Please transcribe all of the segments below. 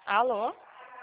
Alô?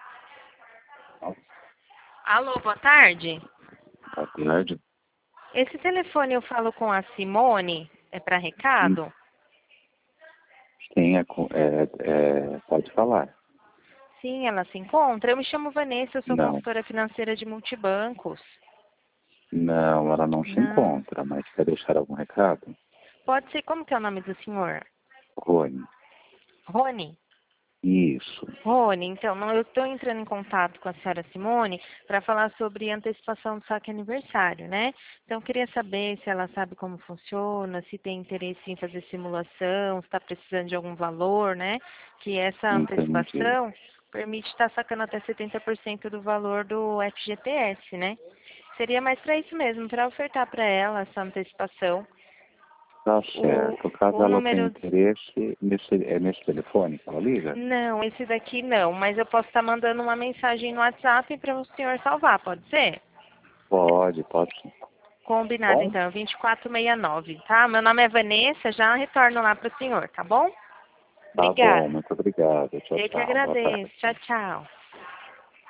Alô, boa tarde. Boa tarde. Esse telefone eu falo com a Simone, é para recado? Sim, pode falar. Sim, ela se encontra. Eu me chamo Vanessa, eu sou Não, consultora financeira de multibancos. não, ela não se Não. encontra, mas quer deixar algum recado? Pode ser, como que é o nome do senhor? Rony. Rony? Isso. Rony, então, eu estou entrando em contato com a senhora Simone para falar sobre antecipação do saque aniversário, né? Então, eu queria saber se ela sabe como funciona, se tem interesse em fazer simulação, se está precisando de algum valor, né? Que essa Entendi. antecipação permite estar sacando até 70% do valor do FGTS, né? Seria mais para isso mesmo, para ofertar para ela essa antecipação. Tá O, certo. Caso o ela tenha número. interesse, é nesse telefone que ela liga? Não, esse daqui não, mas eu posso estar mandando uma mensagem no WhatsApp para o senhor salvar, pode ser? Pode sim. Combinado, Bom? então, 2469, tá? Meu nome é Vanessa, já retorno lá para o senhor, tá bom? Tá bom, Obrigada. muito obrigado. Tchau, Eu que tchau. Boa agradeço. tarde. Tchau, tchau.